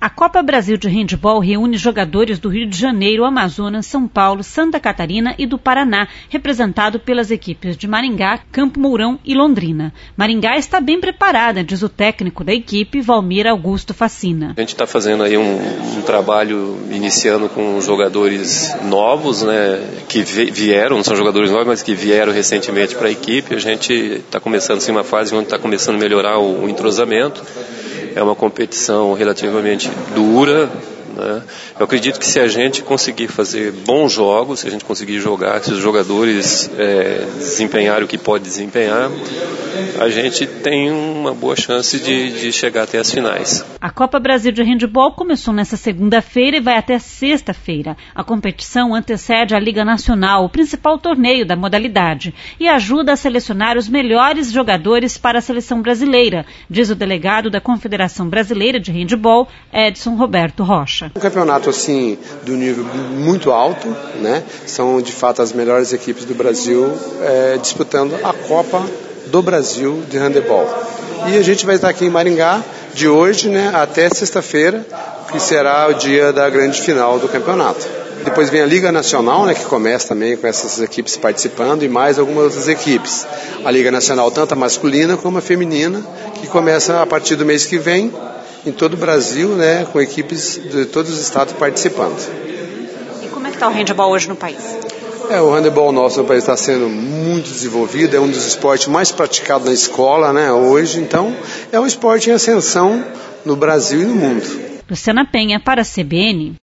A Copa Brasil de Handebol reúne jogadores do Rio de Janeiro, Amazonas, São Paulo, Santa Catarina e do Paraná, representado pelas equipes de Maringá, Campo Mourão e Londrina. Maringá está bem preparada, diz o técnico da equipe, Valmir Augusto Facina. A gente está fazendo aí um trabalho iniciando com jogadores novos, né, que vieram, não são jogadores novos, mas que vieram recentemente para a equipe. A gente está começando assim, uma fase onde está começando a melhorar o entrosamento. É uma competição relativamente dura, né? Eu acredito que se a gente conseguir fazer bons jogos, se a gente conseguir jogar, se os jogadores desempenharem o que pode desempenhar, a gente tem uma boa chance de chegar até as finais. A Copa Brasil de Handebol começou nesta segunda-feira e vai até sexta-feira. A competição antecede a Liga Nacional, o principal torneio da modalidade, e ajuda a selecionar os melhores jogadores para a seleção brasileira, diz o delegado da Confederação Brasileira de Handebol, Edson Roberto Rocha. Um campeonato assim do nível muito alto, né? São de fato as melhores equipes do Brasil disputando a Copa do Brasil de Handebol. E a gente vai estar aqui em Maringá de hoje, né, até sexta-feira, que será o dia da grande final do campeonato. Depois vem a Liga Nacional, né, que começa também com essas equipes participando e mais algumas outras equipes. A Liga Nacional, tanto a masculina como a feminina, que começa a partir do mês que vem em todo o Brasil, né, com equipes de todos os estados participando. E como é que está o handebol hoje no país? O handebol nosso no país está sendo muito desenvolvido, é um dos esportes mais praticados na escola, né, hoje, então é um esporte em ascensão no Brasil e no mundo. Luciana Penha para a CBN.